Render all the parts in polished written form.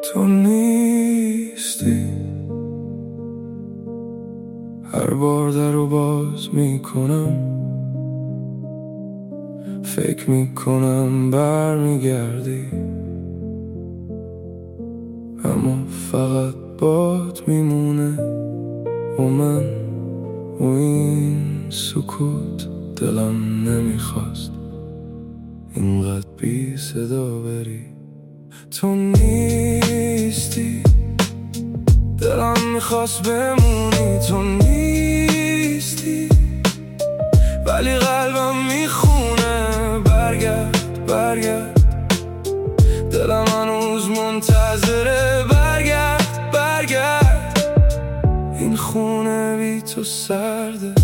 تو نیستی، هر بار درو باز میکنم، فکر میکنم برمیگردی، اما فقط باد میمونه و من و این سکوت. دلم نمیخواست اینقدر بی صدا بری. تو نیستی، دلم میخواست بمونی. تو نیستی ولی قلبم میخونه برگرد برگرد. دلم هنوز منتظره برگرد برگرد. این خونه بی تو سرده.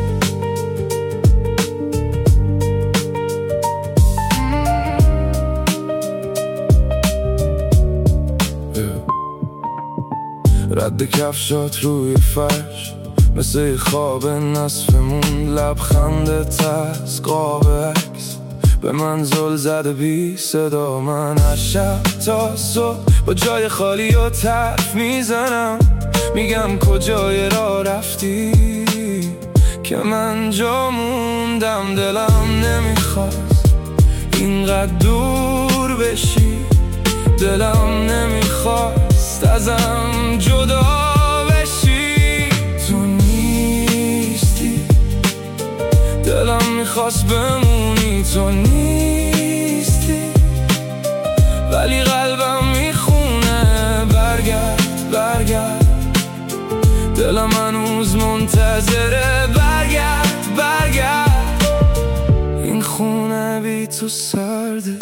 رد کفشات روی فرش مثل خواب نصفمون، لبخندت از قاب عکس به من زل زده بی صدا. من از شب تا صبح با جای خالی و طرف میزنم، میگم کجای راه رفتی که من جا موندم. دلم نمیخواست اینقدر دور بشی، دلم نمیخواست ازم جدا بشی. تو نیستی، دلم میخواست بمونی. تو نیستی ولی قلبم میخونه برگرد برگرد. دلم هنوز منتظره برگرد برگرد. این خونه بی تو سرده.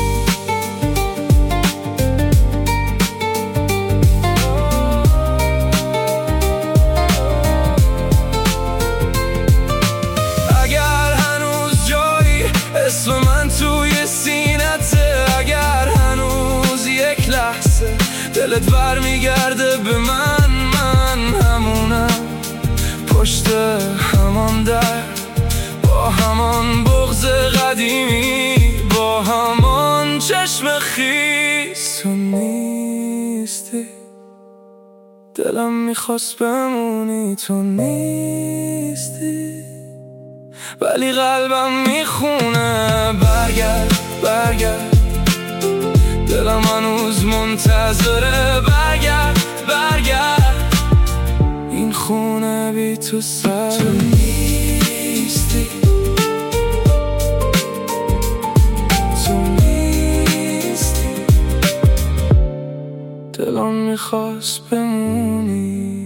اسم من توی سینته، اگر هنوز یک لحظه دلت برمیگرده به من، من همونم پشت همان در، با همان بغض قدیمی، با همان چشم خیس. تو نیستی، دلم میخواست بمونی. تو نیستی ولی قلبم میخونه برگرد برگرد. دلم هنوز منتظره برگرد برگرد. این خونه بی تو سر. تو نیستی، تو نیستی، دلم میخواست بمونی.